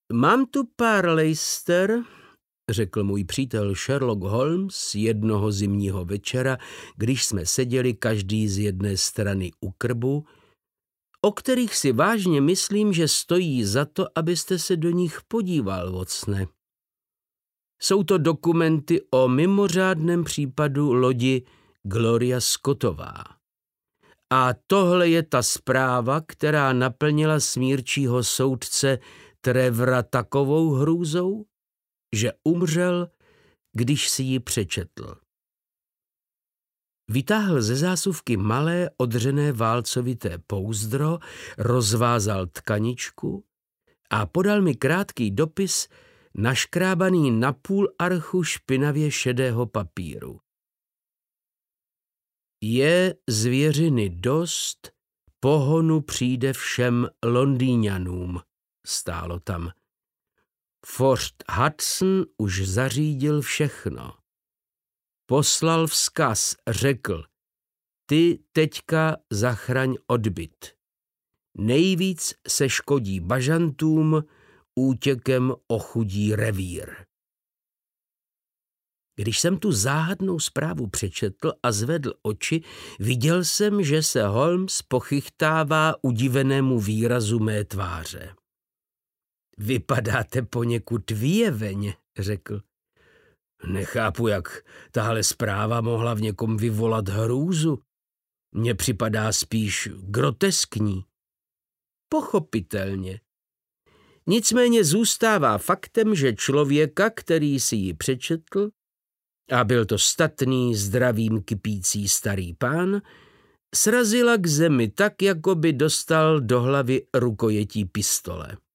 Mám tu pár lejster, řekl můj přítel Sherlock Holmes jednoho zimního večera, když jsme seděli každý z jedné strany u krbu, o kterých si vážně myslím, že stojí za to, abyste se do nich podíval, Watsone. Jsou to dokumenty o mimořádném případu lodi Gloria Scottová. A tohle je ta zpráva, která naplnila smírčího soudce Trevora takovou hrůzou, že umřel, když si ji přečetl. Vytáhl ze zásuvky malé odřené válcovité pouzdro, rozvázal tkaničku a podal mi krátký dopis naškrábaný na půl archu špinavě šedého papíru. Je zvěřiny dost, pohonu přijde všem Londýňanům, stálo tam. Fort Hudson už zařídil všechno. Poslal vzkaz, řekl, ty teďka zachraň odbyt. Nejvíc se škodí bažantům, útěkem ochudí revír. Když jsem tu záhadnou zprávu přečetl a zvedl oči, viděl jsem, že se Holmes pochychtává udivenému výrazu mé tváře. Vypadáte poněkud vyjeveň, řekl. Nechápu, jak tahle zpráva mohla v někom vyvolat hrůzu. Mně připadá spíš groteskní. Pochopitelně. Nicméně zůstává faktem, že člověka, který si ji přečetl, a byl to statný, zdravým kypící starý pán, srazila k zemi tak, jako by dostal do hlavy rukojetí pistole.